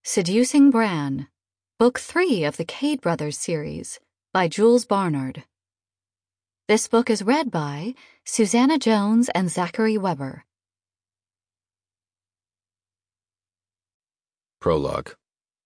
Seducing Bran, Book 3 of the Cade Brothers series, by Jules Barnard. This book is read by Susanna Jones and Zachary Weber. Prologue.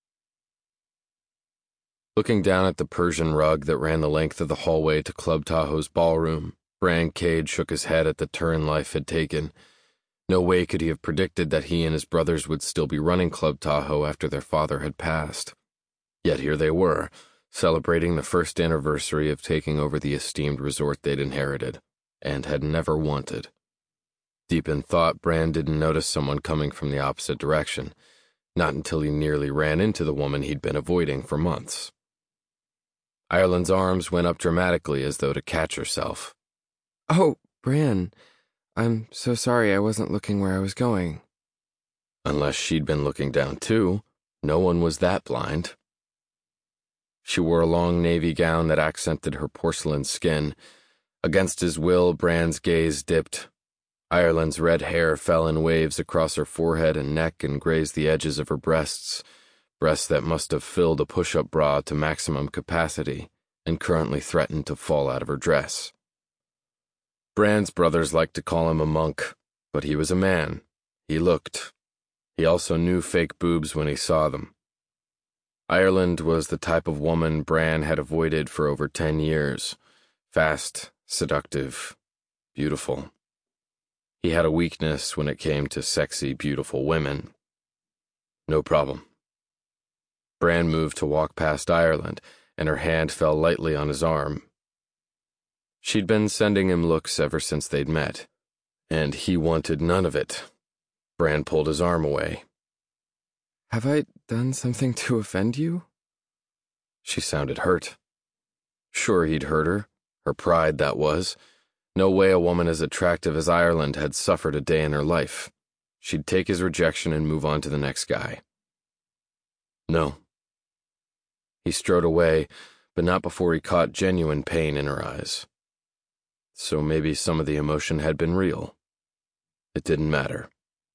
Looking down at the Persian rug that ran the length of the hallway to Club Tahoe's ballroom, Bran Cade shook his head at the turn life had taken. No way could he have predicted that he and his brothers would still be running Club Tahoe after their father had passed. Yet here they were, celebrating the first anniversary of taking over the esteemed resort they'd inherited, and had never wanted. Deep in thought, Bran didn't notice someone coming from the opposite direction, not until he nearly ran into the woman he'd been avoiding for months. Ireland's arms went up dramatically as though to catch herself. "Oh, Bran, I'm so sorry I wasn't looking where I was going." Unless she'd been looking down too, no one was that blind. She wore a long navy gown that accented her porcelain skin. Against his will, Bran's gaze dipped. Ireland's red hair fell in waves across her forehead and neck and grazed the edges of her breasts that must have filled a push-up bra to maximum capacity and currently threatened to fall out of her dress. Bran's brothers liked to call him a monk, but he was a man. He looked. He also knew fake boobs when he saw them. Ireland was the type of woman Bran had avoided for over 10 years. Fast, seductive, beautiful. He had a weakness when it came to sexy, beautiful women. No problem. Bran moved to walk past Ireland, and her hand fell lightly on his arm. She'd been sending him looks ever since they'd met, and he wanted none of it. Bran pulled his arm away. "Have I done something to offend you?" She sounded hurt. Sure, he'd hurt her. Her pride, that was. No way a woman as attractive as Ireland had suffered a day in her life. She'd take his rejection and move on to the next guy. No. He strode away, but not before he caught genuine pain in her eyes. So maybe some of the emotion had been real. It didn't matter.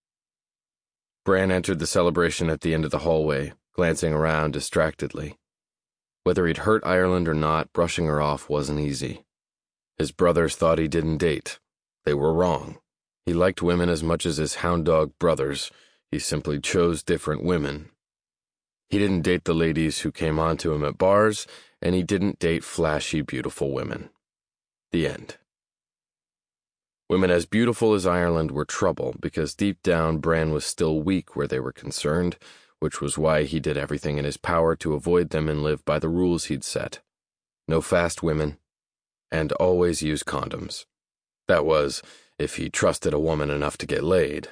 Bran entered the celebration at the end of the hallway, glancing around distractedly. Whether he'd hurt Ireland or not, brushing her off wasn't easy. His brothers thought he didn't date. They were wrong. He liked women as much as his hound dog brothers. He simply chose different women. He didn't date the ladies who came on to him at bars, and he didn't date flashy, beautiful women. The end. Women as beautiful as Ireland were trouble, because deep down Bran was still weak where they were concerned, which was why he did everything in his power to avoid them and live by the rules he'd set. No fast women, and always use condoms. That was, if he trusted a woman enough to get laid.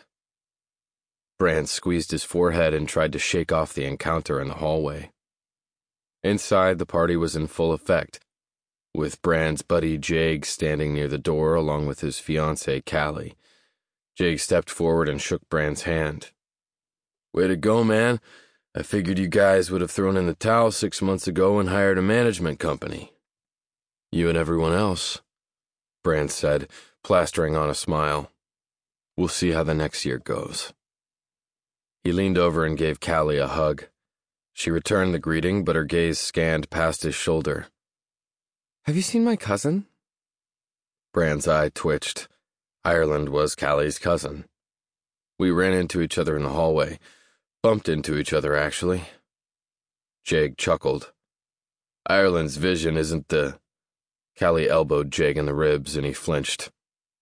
Bran squeezed his forehead and tried to shake off the encounter in the hallway. Inside, the party was in full effect, with Bran's buddy Jake standing near the door along with his fiancée Callie. Jake stepped forward and shook Bran's hand. "Way to go, man. I figured you guys would have thrown in the towel 6 months ago and hired a management company." "You and everyone else," Bran said, plastering on a smile. "We'll see how the next year goes." He leaned over and gave Callie a hug. She returned the greeting, but her gaze scanned past his shoulder. "Have you seen my cousin?" Bran's eye twitched. Ireland was Callie's cousin. "We ran into each other in the hallway. Bumped into each other, actually." Jake chuckled. "Ireland's vision isn't the—" Callie elbowed Jake in the ribs, and he flinched.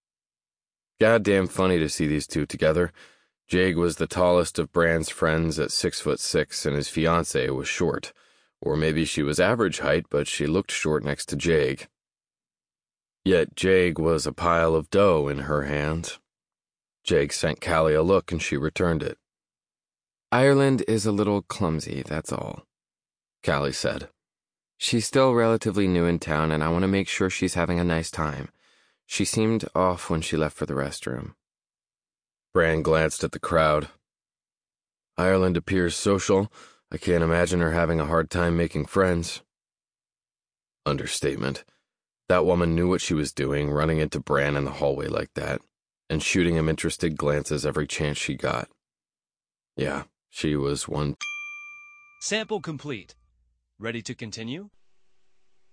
Goddamn funny to see these two together. Jake was the tallest of Bran's friends at 6'6", and his fiancée was short. Or maybe she was average height, but she looked short next to Jake. Yet Jake was a pile of dough in her hands. Jake sent Callie a look, and she returned it. "Ireland is a little clumsy, that's all," Callie said. "She's still relatively new in town, and I want to make sure she's having a nice time. She seemed off when she left for the restroom." Bran glanced at the crowd. "Ireland appears social. I can't imagine her having a hard time making friends." Understatement. That woman knew what she was doing, running into Bran in the hallway like that, and shooting him interested glances every chance she got. Yeah, she was one Sample complete. Ready to continue?